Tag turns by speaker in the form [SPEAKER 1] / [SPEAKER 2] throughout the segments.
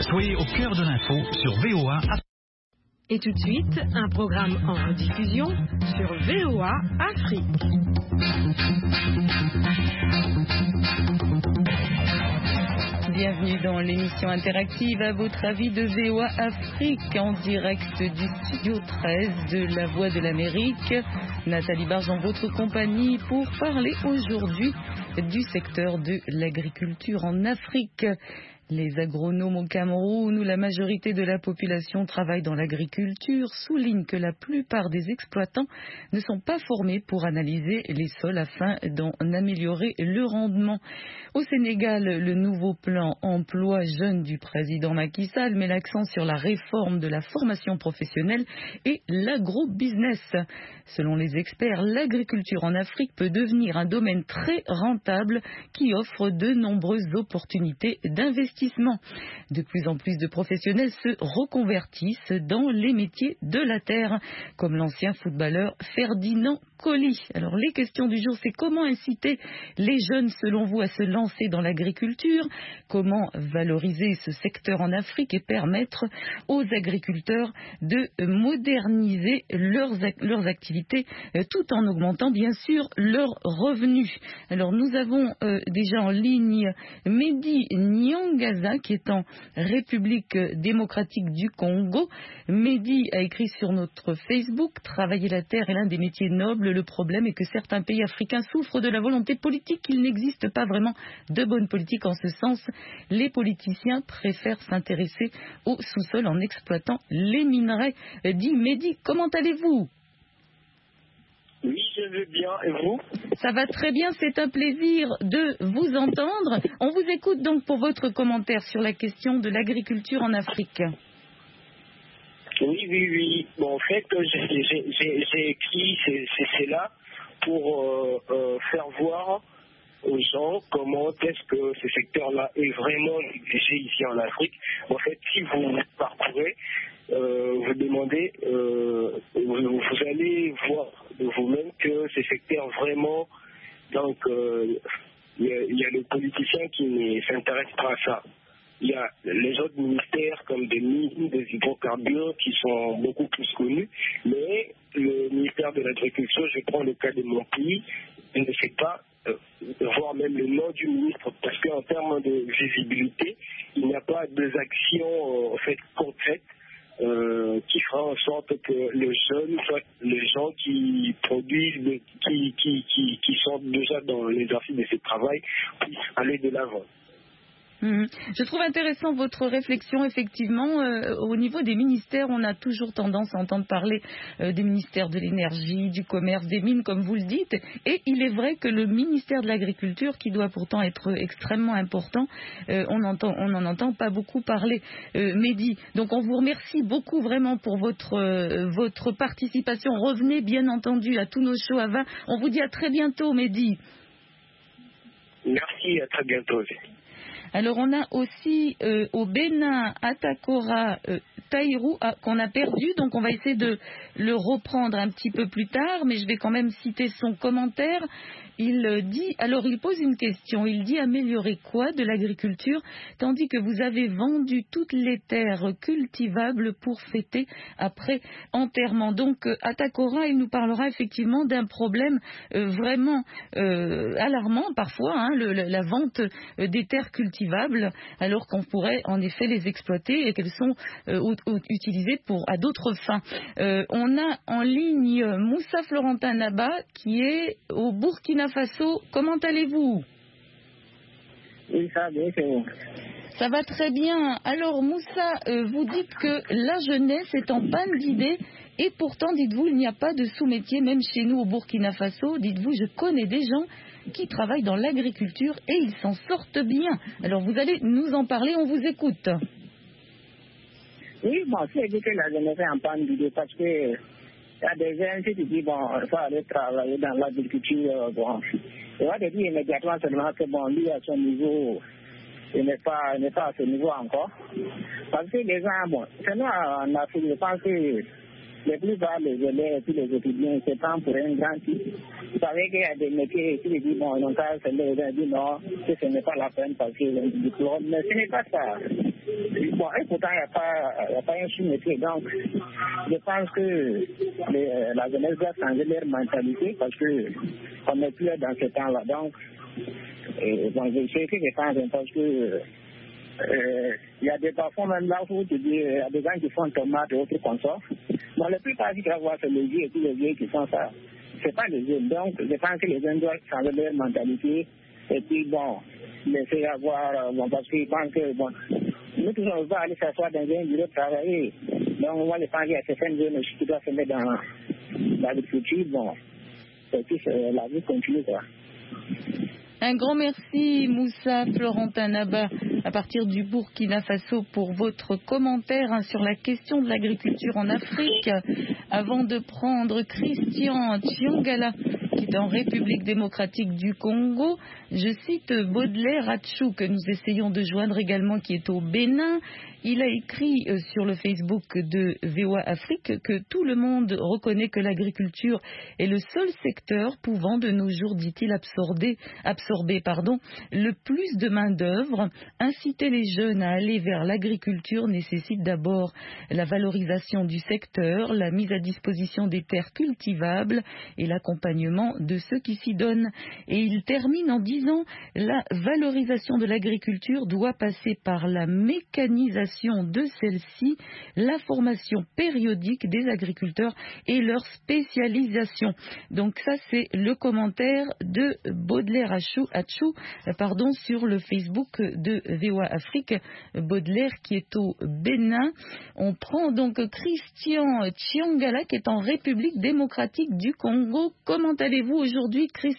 [SPEAKER 1] Soyez au cœur de l'info sur VOA.
[SPEAKER 2] Et tout de suite, un programme en rediffusion sur VOA Afrique. Bienvenue dans l'émission interactive à votre avis de VOA Afrique en direct du studio 13 de La Voix de l'Amérique. Nathalie Barge en votre compagnie pour parler aujourd'hui du secteur de l'agriculture en Afrique. Les agronomes au Cameroun, où la majorité de la population travaille dans l'agriculture, soulignent que la plupart des exploitants ne sont pas formés pour analyser les sols afin d'en améliorer le rendement. Au Sénégal, le nouveau plan emploi jeune du président Macky Sall met l'accent sur la réforme de la formation professionnelle et l'agrobusiness. Selon les experts, l'agriculture en Afrique peut devenir un domaine très rentable qui offre de nombreuses opportunités d'investissement. De plus en plus de professionnels se reconvertissent dans les métiers de la terre, comme l'ancien footballeur Ferdinand Coly. Alors les questions du jour, c'est comment inciter les jeunes selon vous à se lancer dans l'agriculture, comment valoriser ce secteur en Afrique et permettre aux agriculteurs de moderniser leurs activités tout en augmentant bien sûr leurs revenus. Alors nous avons déjà en ligne Mehdi Nyangaza qui est en République démocratique du Congo. Mehdi a écrit sur notre Facebook: travailler la terre est l'un des métiers nobles. Le problème est que certains pays africains souffrent de la volonté politique. Il n'existe pas vraiment de bonne politique en ce sens. Les politiciens préfèrent s'intéresser au sous-sol en exploitant les minerais. Dit Mehdi, comment allez-vous ?
[SPEAKER 3] Oui, je vais bien. Et vous ?
[SPEAKER 2] Ça va très bien, c'est un plaisir de vous entendre. On vous écoute donc pour votre commentaire sur la question de l'agriculture en Afrique.
[SPEAKER 3] Oui. Bon, en fait, j'ai écrit cela pour faire voir aux gens comment est-ce que ce secteur-là est vraiment négligé ici en Afrique. En fait, si vous parcourez, vous demandez, vous allez voir de vous-même que ce secteur vraiment, donc il y a les politiciens qui ne s'intéressent pas à ça. Il y a les autres ministères comme des mines, des hydrocarbures qui sont beaucoup plus connus, mais le ministère de l'Agriculture, je prends le cas de mon pays, il ne sait pas voir même le nom du ministre, parce qu'en termes de visibilité, il n'y a pas d'actions en fait concrètes qui fera en sorte que les jeunes, soit les gens qui produisent, qui sont déjà dans l'exercice de ce travail, puissent aller de l'avant.
[SPEAKER 2] Je trouve intéressant votre réflexion, effectivement. Au niveau des ministères, on a toujours tendance à entendre parler des ministères de l'énergie, du commerce, des mines, comme vous le dites. Et il est vrai que le ministère de l'Agriculture, qui doit pourtant être extrêmement important, on n'en entend pas beaucoup parler. Mehdi, donc on vous remercie beaucoup vraiment pour votre participation. Revenez bien entendu à tous nos shows à 20. On vous dit à très bientôt, Mehdi.
[SPEAKER 3] Merci, à très bientôt.
[SPEAKER 2] Alors on a aussi au Bénin Atakora Taïrou qu'on a perdu, donc on va essayer de le reprendre un petit peu plus tard, mais je vais quand même citer son commentaire. Il dit, alors il pose une question, il dit améliorer quoi de l'agriculture tandis que vous avez vendu toutes les terres cultivables pour fêter après enterrement. Donc Atakora, il nous parlera effectivement d'un problème vraiment alarmant parfois, hein, la vente des terres cultivables alors qu'on pourrait en effet les exploiter et qu'elles sont utilisées à d'autres fins. On a en ligne Moussa Florentin Naba qui est au Burkina Faso. Comment allez-vous ?
[SPEAKER 4] Oui, ça va bien, c'est bon.
[SPEAKER 2] Ça va très bien. Alors Moussa, vous dites que la jeunesse est en panne d'idées et pourtant, dites-vous, il n'y a pas de sous-métier, même chez nous au Burkina Faso. Dites-vous, je connais des gens qui travaillent dans l'agriculture et ils s'en sortent bien. Alors vous allez nous en parler, on vous écoute.
[SPEAKER 4] Oui, bon, c'est dit que la jeunesse est en panne d'idées parce que il y a des jeunes qui disent, bon, il faut aller travailler dans l'agriculture, bon. Et on va te dire immédiatement seulement que, bon, lui, à son niveau, il n'est pas à ce niveau encore. Parce que les gens, bon, c'est nous en Afrique, je pense que les plupart des élèves et puis les étudiants se prennent pour un grand type. Vous savez qu'il y a des métiers qui disent, bon, ils n'ont qu'à se lever et dire non, que ce n'est pas la peine parce qu'ils ont le diplôme. Mais ce n'est pas ça. Bon, et pourtant, il n'y a pas un sous-métier. Donc, je pense que la jeunesse doit changer leur mentalité parce qu'on n'est plus dans ce temps-là. Donc, bon, je sais que je pense parce que il y a des parfois même là où tu dis, il y a des gens qui font tomates et autres consorts. Bon, la plupart du temps, c'est les vieux et tous les vieux qui font ça. C'est pas les jeunes. Donc, je pense que les jeunes doivent changer leur mentalité. Et puis, bon, laisser avoir, bon, parce qu'ils pensent que, bon, nous tous, on va aller s'asseoir dans un bureau de travailler. Donc, on va les penser à certaines jeunes aussi qui doivent se mettre dans l'agriculture. Bon, et puis, la vie continue, quoi.
[SPEAKER 2] Un grand merci, Moussa Florentin Naba, à partir du Burkina Faso, pour votre commentaire sur la question de l'agriculture en Afrique. Avant de prendre Christian Tchiongala, qui est en République démocratique du Congo, je cite Baudelaire Atchou, que nous essayons de joindre également, qui est au Bénin. Il a écrit sur le Facebook de VOA Afrique que tout le monde reconnaît que l'agriculture est le seul secteur pouvant de nos jours, dit-il, absorber le plus de main-d'œuvre. Inciter les jeunes à aller vers l'agriculture nécessite d'abord la valorisation du secteur, la mise à disposition des terres cultivables et l'accompagnement de ceux qui s'y donnent. Et il termine en disant la valorisation de l'agriculture doit passer par la mécanisation de celle-ci, la formation périodique des agriculteurs et leur spécialisation. Donc ça, c'est le commentaire de Baudelaire Atchou, sur le Facebook de VOA Afrique. Baudelaire qui est au Bénin. On prend donc Christian Tchiongala qui est en République démocratique du Congo. Comment allez-vous aujourd'hui, Christian ?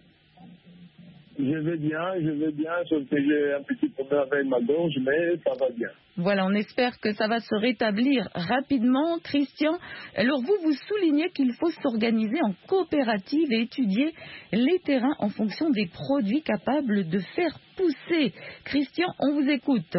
[SPEAKER 5] Je vais bien, sauf que j'ai un petit problème avec ma gorge, mais ça va bien.
[SPEAKER 2] Voilà, on espère que ça va se rétablir rapidement. Christian, alors vous soulignez qu'il faut s'organiser en coopérative et étudier les terrains en fonction des produits capables de faire pousser. Christian, on vous écoute.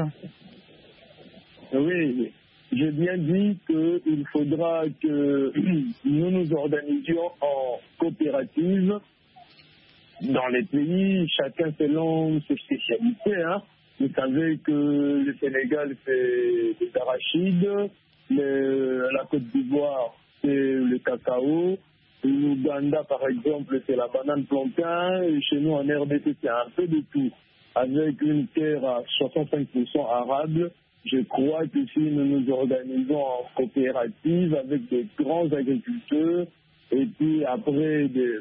[SPEAKER 5] Oui, j'ai bien dit qu'il faudra que nous nous organisions en coopérative. Dans les pays, chacun selon ses spécialités. Vous savez que le Sénégal, c'est des arachides, la Côte d'Ivoire, c'est le cacao, l'Ouganda, par exemple, c'est la banane plantain, et chez nous, en RDC, c'est un peu de tout. Avec une terre à 65% arable, je crois que si nous nous organisons en coopérative avec des grands agriculteurs, et puis après des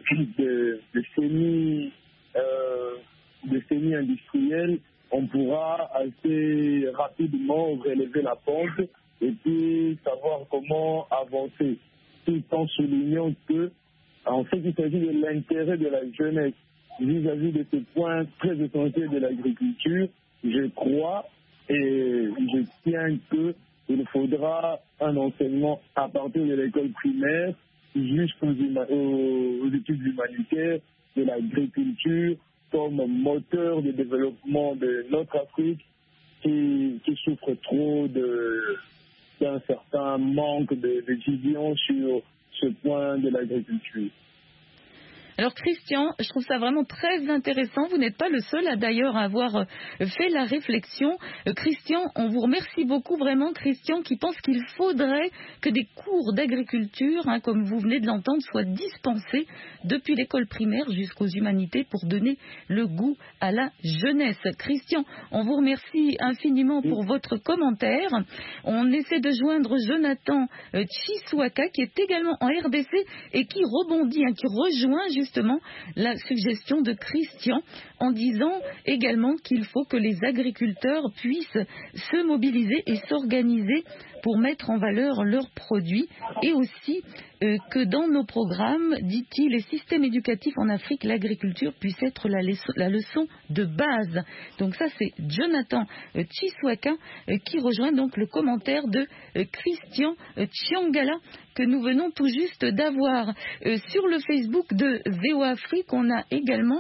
[SPEAKER 5] semi-industriels, on pourra assez rapidement relever la pente et puis savoir comment avancer, tout en soulignant que, en fait, il s'agit de l'intérêt de la jeunesse vis-à-vis de ce point très essentiel de l'agriculture. Je crois et je tiens qu'il faudra un enseignement à partir de l'école primaire jusqu'aux études humanitaires de l'agriculture comme moteur de développement de notre Afrique qui souffre trop d'un certain manque de vision sur ce point de l'agriculture.
[SPEAKER 2] Alors Christian, je trouve ça vraiment très intéressant. Vous n'êtes pas le seul d'ailleurs à avoir fait la réflexion. Christian, on vous remercie beaucoup vraiment, Christian, qui pense qu'il faudrait que des cours d'agriculture, comme vous venez de l'entendre, soient dispensés depuis l'école primaire jusqu'aux humanités pour donner le goût à la jeunesse. Christian, on vous remercie infiniment pour votre commentaire. On essaie de joindre Jonathan Chiswaka, qui est également en RDC et qui rebondit, qui rejoint justement la suggestion de Christian en disant également qu'il faut que les agriculteurs puissent se mobiliser et s'organiser pour mettre en valeur leurs produits et aussi que dans nos programmes, dit-il, les systèmes éducatifs en Afrique, l'agriculture puisse être la leçon de base. Donc ça, c'est Jonathan Chiswaka qui rejoint donc le commentaire de Christian Tchiongala que nous venons tout juste d'avoir. Sur le Facebook de VOA Afrique, on a également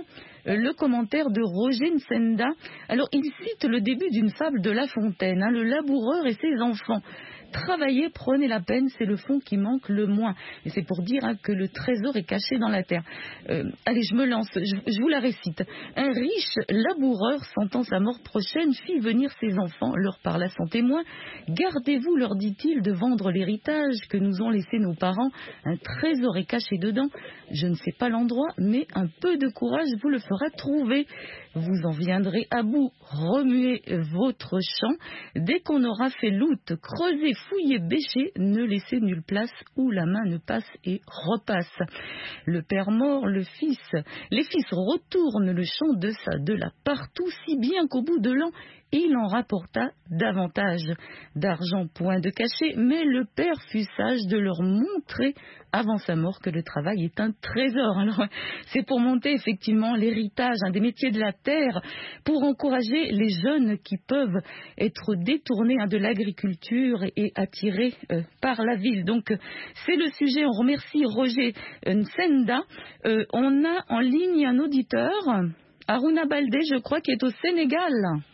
[SPEAKER 2] le commentaire de Roger Nsenda. Alors, il cite le début d'une fable de La Fontaine, le laboureur et ses enfants. Travailler, prenez la peine, c'est le fond qui manque le moins. Et c'est pour dire que le trésor est caché dans la terre. Allez, je me lance, je vous la récite. Un riche laboureur, sentant sa mort prochaine, fit venir ses enfants, leur parla sans témoin. Gardez-vous, leur dit-il, de vendre l'héritage que nous ont laissé nos parents. Un trésor est caché dedans. Je ne sais pas l'endroit, mais un peu de courage vous le fera trouver. Vous en viendrez à bout, remuez votre champ. Dès qu'on aura fait loot, creusez, fouillez, bêchez, ne laissez nulle place où la main ne passe et repasse. Le père mort, les fils retournent le champ de là partout, si bien qu'au bout de l'an, il en rapporta davantage d'argent, point de cachet, mais le père fut sage de leur montrer avant sa mort que le travail est un trésor. Alors, c'est pour monter effectivement l'héritage des métiers de la terre, pour encourager les jeunes qui peuvent être détournés de l'agriculture et attirés par la ville. Donc, c'est le sujet. On remercie Roger Nsenda. On a en ligne un auditeur, Aruna Baldé, je crois, qui est au Sénégal.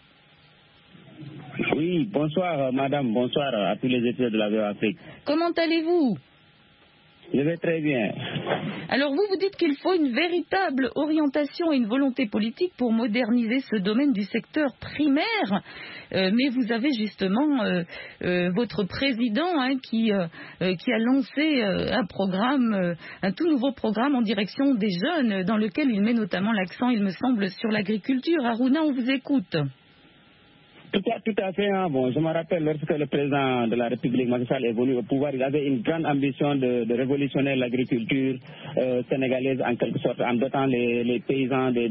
[SPEAKER 6] Oui, bonsoir madame, bonsoir à tous les étudiants de la VOA Afrique.
[SPEAKER 2] Comment allez-vous?
[SPEAKER 6] Je vais très bien.
[SPEAKER 2] Alors vous dites qu'il faut une véritable orientation et une volonté politique pour moderniser ce domaine du secteur primaire, mais vous avez justement votre président qui a lancé un programme, un tout nouveau programme en direction des jeunes, dans lequel il met notamment l'accent, il me semble, sur l'agriculture. Aruna, on vous écoute.
[SPEAKER 6] Tout à fait. Bon, je me rappelle lorsque le président de la République, Macky Sall, est venu au pouvoir, il avait une grande ambition de révolutionner l'agriculture sénégalaise en quelque sorte, en dotant les paysans des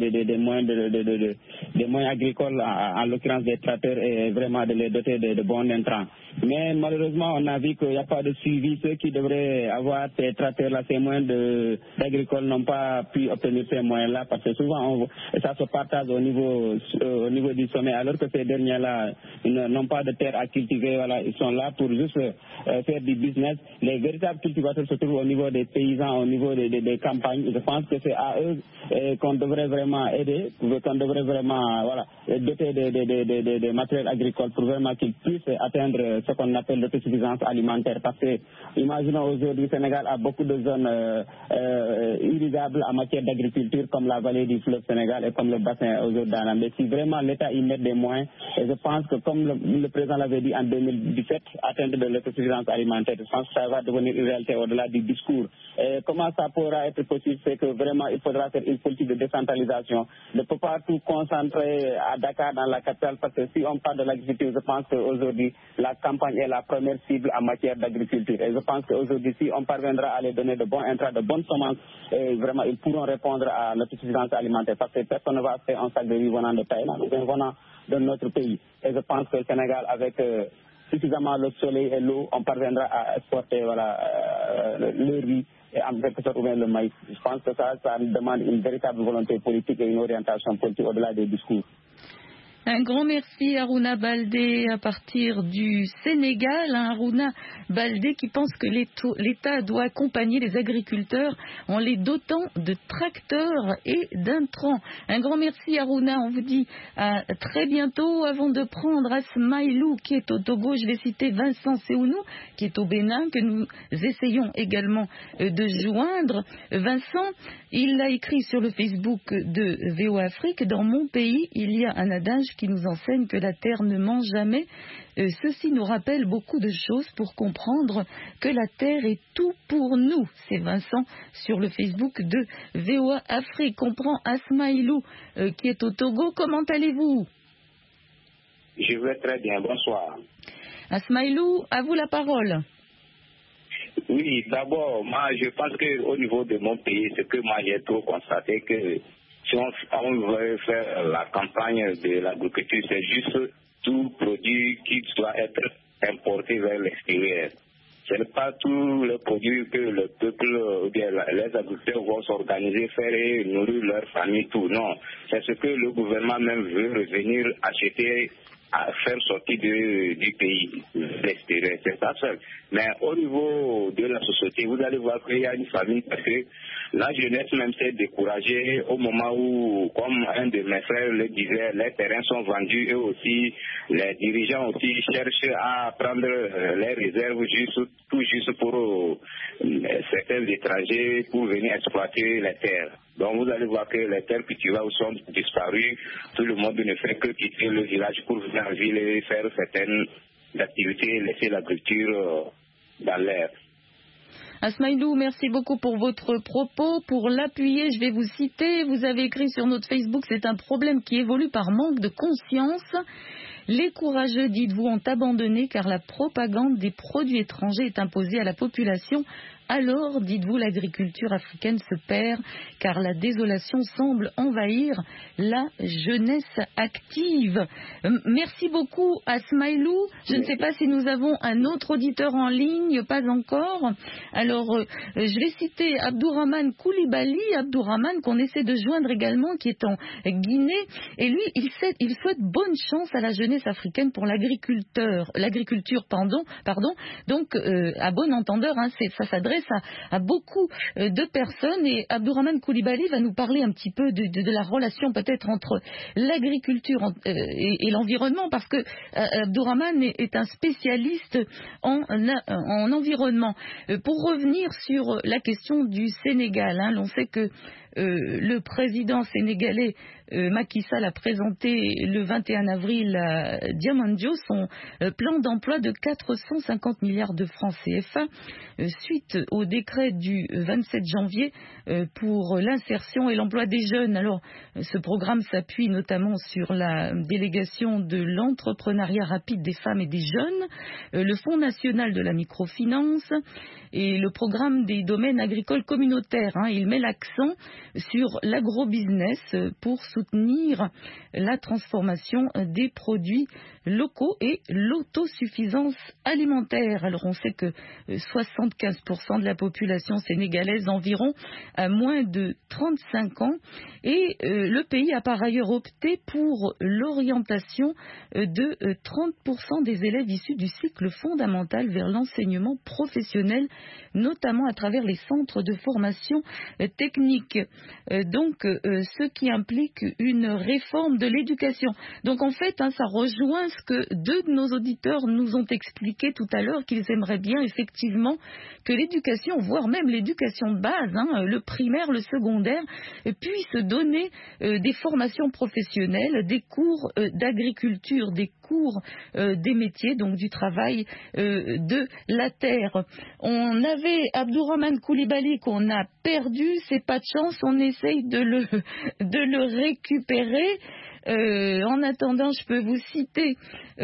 [SPEAKER 6] moyens agricoles, en l'occurrence des tracteurs, et vraiment de les doter de bons intrants. Mais malheureusement, on a vu qu'il n'y a pas de suivi. Ceux qui devraient avoir ces tracteurs-là, ces moyens agricoles, n'ont pas pu obtenir ces moyens-là, parce que souvent ça se partage au niveau du sommet, alors que ces derniers-là ils n'ont pas de terre à cultiver, voilà, ils sont là pour juste faire du business. Les véritables cultivateurs se trouvent au niveau des paysans, au niveau des campagnes. Je pense que c'est à eux qu'on devrait vraiment aider, qu'on devrait vraiment doter des matériels agricoles pour vraiment qu'ils puissent atteindre ce qu'on appelle l'autosuffisance alimentaire. Parce que, imaginons aujourd'hui, le Sénégal a beaucoup de zones irrigables en matière d'agriculture, comme la vallée du fleuve Sénégal et comme le bassin aujourd'hui. Mais si vraiment l'État y met des moyens, et je pense que comme le président l'avait dit en 2017, atteindre de l'autosuffisance alimentaire, je pense que ça va devenir une réalité au-delà du discours. Et comment ça pourra être possible? C'est que vraiment il faudra faire une politique de décentralisation. On ne peut pas tout concentrer à Dakar, dans la capitale, parce que si on parle de l'agriculture, je pense qu'aujourd'hui la campagne est la première cible en matière d'agriculture. Et je pense qu'aujourd'hui, si on parviendra à les donner de bons intrants, de bonnes semences, vraiment ils pourront répondre à l'autosuffisance alimentaire, parce que personne ne va faire un sac de riz venant de Thaïlande ou venant de notre pays. Et je pense que le Sénégal, avec suffisamment le soleil et l'eau, on parviendra à exporter le riz et en quelque sorte le maïs. Je pense que ça demande une véritable volonté politique et une orientation politique au-delà des discours.
[SPEAKER 2] Un grand merci Aruna Baldé à partir du Sénégal. Aruna Baldé qui pense que l'État doit accompagner les agriculteurs en les dotant de tracteurs et d'intrants. Un grand merci Aruna, on vous dit à très bientôt. Avant de prendre Asmaïlou qui est au Togo, je vais citer Vincent Séounou qui est au Bénin, que nous essayons également de joindre. Vincent, il a écrit sur le Facebook de VOA Afrique: dans mon pays, il y a un adage qui nous enseigne que la terre ne ment jamais. Ceci nous rappelle beaucoup de choses pour comprendre que la terre est tout pour nous. C'est Vincent sur le Facebook de VOA Afrique. On prend Asmaïlou qui est au Togo. Comment allez-vous?
[SPEAKER 7] Je vais très bien, bonsoir.
[SPEAKER 2] Asmaïlou, à vous la parole.
[SPEAKER 7] Oui, d'abord, moi je pense qu'au niveau de mon pays, ce que moi j'ai trop constaté, que si on veut faire la campagne de l'agriculture, c'est juste tout produit qui doit être importé vers l'extérieur. Ce n'est pas tous les produits que le peuple ou bien les agriculteurs vont s'organiser, faire et nourrir leur famille, tout. Non, c'est ce que le gouvernement même veut revenir acheter à faire sortir du pays, l'extérieur, c'est ça seul. Mais au niveau de la société, vous allez voir qu'il y a une famille parce que la jeunesse même s'est découragée au moment où, comme un de mes frères le disait, les terrains sont vendus et aussi les dirigeants aussi cherchent à prendre les réserves tout juste pour certains étrangers pour venir exploiter les terres. Donc vous allez voir que les terres cultivables sont disparues. Tout le monde ne fait que quitter le village pour venir en ville et faire certaines activités, laisser l'agriculture dans l'air.
[SPEAKER 2] Asmaïlou, merci beaucoup pour votre propos. Pour l'appuyer, je vais vous citer. Vous avez écrit sur notre Facebook, c'est un problème qui évolue par manque de conscience. Les courageux, dites-vous, ont abandonné car la propagande des produits étrangers est imposée à la population. Alors, dites-vous, l'agriculture africaine se perd car la désolation semble envahir la jeunesse active. Merci beaucoup Asmaïlou. Je ne sais pas si nous avons un autre auditeur en ligne, pas encore. Alors, je vais citer Abdourahmane Koulibaly, Abdourahmane qu'on essaie de joindre également, qui est en Guinée. Et lui, il souhaite bonne chance à la jeunesse africaine pour l'agriculture, pardon. Donc, à bon entendeur, hein, ça s'adresse à beaucoup de personnes, et Abdourahmane Koulibaly va nous parler un petit peu de la relation peut-être entre l'agriculture et l'environnement, parce que Abdourahmane est un spécialiste en environnement. Pour revenir sur la question du Sénégal, hein, l'on sait que le président sénégalais Macky Sall a présenté le 21 avril à Diamandjo son plan d'emploi de 450 milliards de francs CFA suite au décret du 27 janvier pour l'insertion et l'emploi des jeunes. Alors, ce programme s'appuie notamment sur la délégation de l'entrepreneuriat rapide des femmes et des jeunes, le Fonds national de la microfinance et le programme des domaines agricoles communautaires. Hein. Il met l'accent sur l'agrobusiness pour soutenir la transformation des produits locaux et l'autosuffisance alimentaire. Alors on sait que 75% de la population sénégalaise environ a moins de 35 ans et le pays a par ailleurs opté pour l'orientation de 30% des élèves issus du cycle fondamental vers l'enseignement professionnel, notamment à travers les centres de formation technique. Donc ce qui implique une réforme de l'éducation. Donc en fait, ça rejoint ce que deux de nos auditeurs nous ont expliqué tout à l'heure, qu'ils aimeraient bien effectivement que l'éducation, voire même l'éducation de base, le primaire, le secondaire, puisse donner des formations professionnelles, des cours d'agriculture, des cours des métiers, donc du travail de la terre. On avait Abdourahmane Koulibaly qu'on a perdu, c'est pas de chance, on essaye de le récupérer. En attendant, je peux vous citer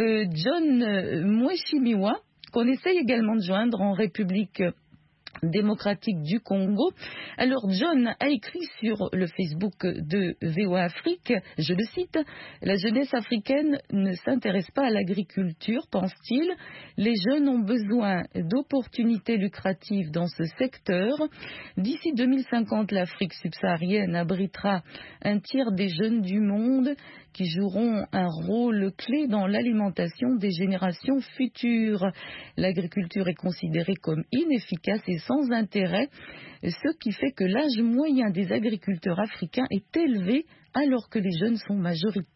[SPEAKER 2] John Mweshimiwa, qu'on essaye également de joindre en République démocratique du Congo. Alors John a écrit sur le Facebook de VOA Afrique, je le cite, « La jeunesse africaine ne s'intéresse pas à l'agriculture, pense-t-il. Les jeunes ont besoin d'opportunités lucratives dans ce secteur. D'ici 2050, l'Afrique subsaharienne abritera un tiers des jeunes du monde qui joueront un rôle clé dans l'alimentation des générations futures. L'agriculture est considérée comme inefficace et sans intérêt, ce qui fait que l'âge moyen des agriculteurs africains est élevé alors que les jeunes sont majoritaires. »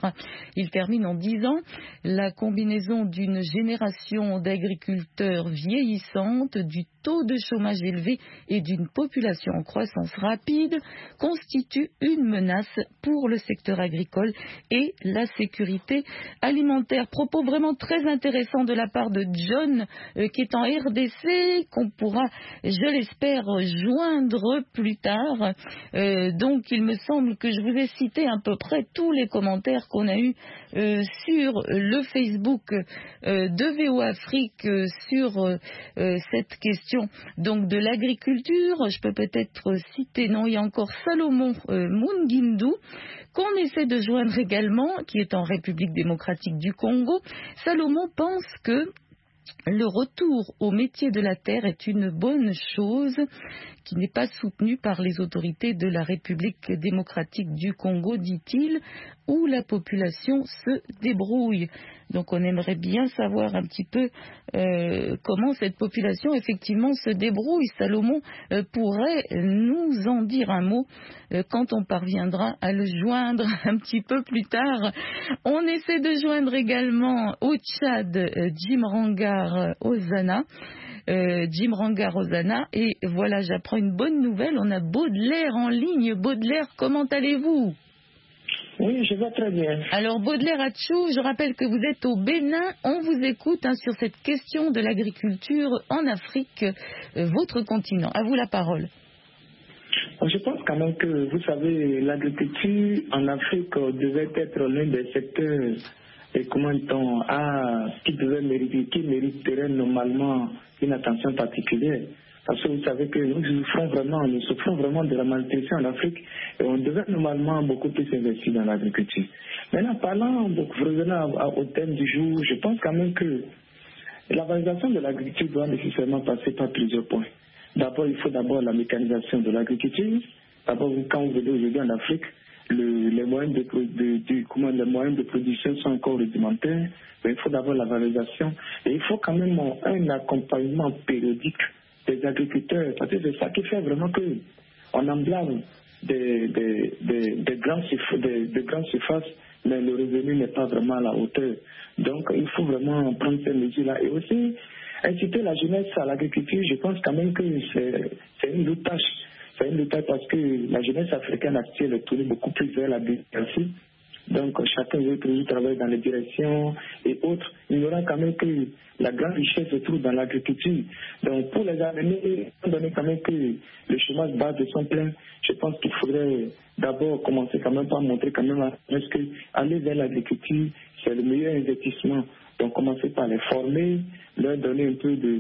[SPEAKER 2] Il termine en disant « La combinaison d'une génération d'agriculteurs vieillissantes, du taux de chômage élevé et d'une population en croissance rapide constitue une menace pour le secteur agricole et la sécurité alimentaire. » Propos vraiment très intéressants de la part de John, qui est en RDC, qu'on pourra, je l'espère, joindre plus tard. Donc il me semble que je vous ai cité à peu près tous les commentaires qu'on a eus sur le Facebook de VOA Afrique sur cette question donc de l'agriculture. Je peux peut-être citer, non, il y a encore Salomon Mungindou qu'on essaie de joindre également, qui est en République démocratique du Congo. Salomon pense que le retour au métier de la terre est une bonne chose qui n'est pas soutenue par les autorités de la République démocratique du Congo, dit-il, où la population se débrouille. Donc on aimerait bien savoir un petit peu comment cette population effectivement se débrouille. Salomon pourrait nous en dire un mot quand on parviendra à le joindre un petit peu plus tard. On essaie de joindre également au Tchad Jim Rangar Ozana. Et voilà, j'apprends une bonne nouvelle, on a Baudelaire en ligne. Baudelaire, comment allez-vous?
[SPEAKER 8] Oui, je vais très bien.
[SPEAKER 2] Alors Baudelaire Atchou, je rappelle que vous êtes au Bénin, on vous écoute sur cette question de l'agriculture en Afrique, votre continent. À vous la parole.
[SPEAKER 8] Je pense quand même que, vous savez, l'agriculture en Afrique devait être l'un des secteurs qui mériterait normalement une attention particulière. Parce que vous savez que nous souffrons vraiment de la malnutrition en Afrique et on devait normalement beaucoup plus investir dans l'agriculture. Maintenant, revenant au thème du jour, je pense quand même que la valorisation de l'agriculture doit nécessairement passer par plusieurs points. D'abord, il faut la mécanisation de l'agriculture. D'abord, quand vous venez aujourd'hui en Afrique, les moyens de production sont encore rudimentaires, mais il faut d'abord la valorisation et il faut quand même un accompagnement périodique des agriculteurs, parce que c'est ça qui fait vraiment qu'on emblâme des grandes surfaces, mais le revenu n'est pas vraiment à la hauteur. Donc il faut vraiment prendre ces mesures-là et aussi inciter la jeunesse à l'agriculture. Je pense quand même que c'est une lourde tâche. C'est une lutte parce que la jeunesse africaine actuelle est tournée beaucoup plus vers la démocratie. Donc chacun veut toujours travailler dans les directions et autres. Il y aura quand même que la grande richesse se trouve dans l'agriculture. Donc pour les amener, étant donné quand même que le chômage bas de son plein, je pense qu'il faudrait d'abord commencer quand même par montrer quand même parce que aller vers l'agriculture, c'est le meilleur investissement. Donc commencer par les former, leur donner un peu de,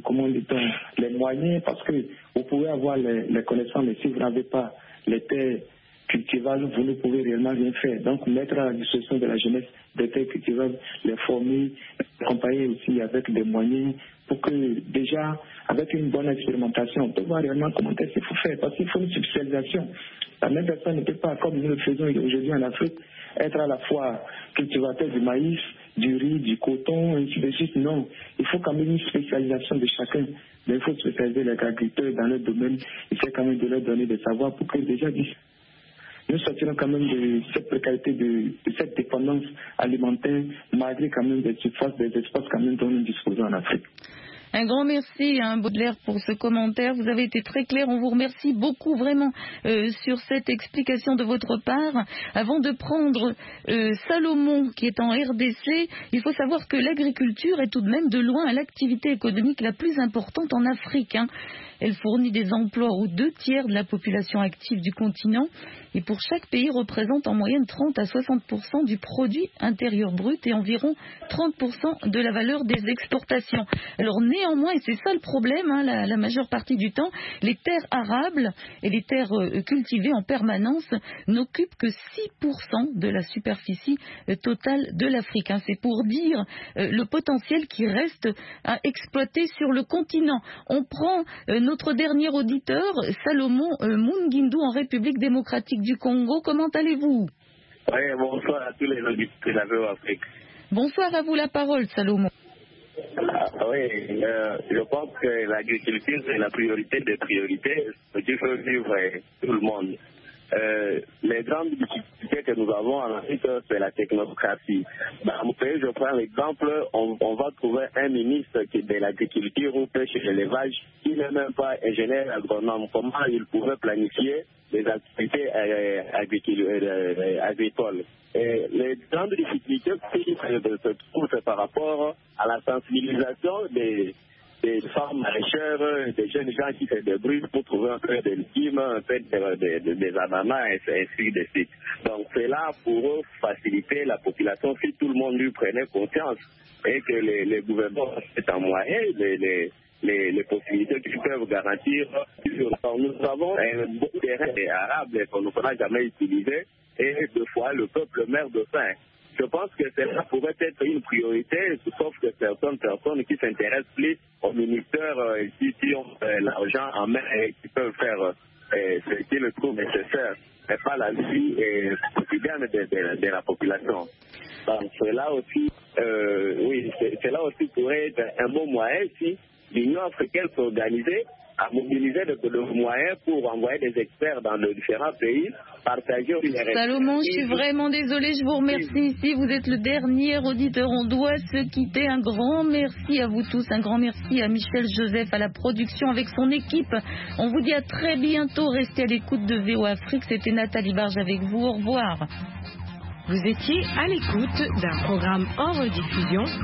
[SPEAKER 8] les moyens, parce que vous pouvez avoir les connaissances, mais si vous n'avez pas les terres cultivables, vous ne pouvez réellement rien faire. Donc mettre à la disposition de la jeunesse des terres cultivables, les former, accompagner aussi avec des moyens pour que déjà, avec une bonne expérimentation, on peut voir réellement comment est-ce qu'il faut faire, parce qu'il faut une subspécialisation. La même personne ne peut pas, comme nous le faisons aujourd'hui en Afrique, être à la fois cultivateur du maïs, du riz, du coton, ainsi de suite. Non, il faut quand même une spécialisation de chacun. Mais il faut spécialiser les agriculteurs dans leur domaine. Il faut quand même de leur donner des savoirs pour que déjà nous sortirons quand même de cette précarité, de cette dépendance alimentaire, malgré quand même des surfaces, des espaces quand même dont nous disposons en Afrique.
[SPEAKER 2] Un grand merci, Baudelaire, pour ce commentaire. Vous avez été très clair. On vous remercie beaucoup, vraiment, sur cette explication de votre part. Avant de prendre Salomon, qui est en RDC, il faut savoir que l'agriculture est tout de même de loin l'activité économique la plus importante en Afrique. Elle fournit des emplois aux 2/3 de la population active du continent et pour chaque pays représente en moyenne 30 à 60% du produit intérieur brut et environ 30% de la valeur des exportations. Alors néanmoins, et c'est ça le problème, la majeure partie du temps, les terres arables et les terres cultivées en permanence n'occupent que 6% de la superficie totale de l'Afrique. C'est pour dire le potentiel qui reste à exploiter sur le continent. On prend notre dernier auditeur, Salomon Mungindu en République démocratique du Congo. Comment allez-vous?
[SPEAKER 7] Oui, bonsoir à tous les auditeurs de la VOA Afrique.
[SPEAKER 2] Bonsoir, à vous la parole, Salomon.
[SPEAKER 7] Je pense que l'agriculture, c'est la priorité des priorités, ce qui fait vivre tout le monde. Les grandes difficultés que nous avons en Afrique, c'est la technocratie. Dans mon pays, je prends l'exemple, on va trouver un ministre de l'agriculture ou pêche et l'élevage qui n'est même pas ingénieur agronome. Comment il pouvait planifier les activités agricoles? Et les grandes difficultés se trouvent, c'est par rapport à la sensibilisation des femmes maraîchères, des jeunes gens qui se débrouillent pour trouver un peu de légumes, un peu des ananas, et ainsi de suite. Donc c'est là pour eux faciliter la population si tout le monde lui prenait conscience et que les gouvernements c'est en moyen les possibilités qu'ils peuvent garantir. Nous avons un bon terrain arabe qu'on n'a jamais utilisé et deux fois le peuple meurt de faim. je pense que cela pourrait être une priorité, sauf que certaines personnes qui s'intéressent plus au ministère, qui ont l'argent en main et qui peuvent faire ce qu'ils trouvent nécessaire, mais pas la vie quotidienne de la population. Donc, cela aussi, cela aussi pourrait être un bon moyen si l'Union africaine s'organisait à mobiliser de moyens pour envoyer des experts dans les différents pays, partager les résultats.
[SPEAKER 2] Salomon, je suis vraiment désolée, je vous remercie ici. Vous êtes le dernier auditeur. On doit se quitter. Un grand merci à vous tous. Un grand merci à Michel Joseph à la production avec son équipe. On vous dit à très bientôt. Restez à l'écoute de VOA Afrique. C'était Nathalie Barge avec vous. Au revoir.
[SPEAKER 9] Vous étiez à l'écoute d'un programme en rediffusion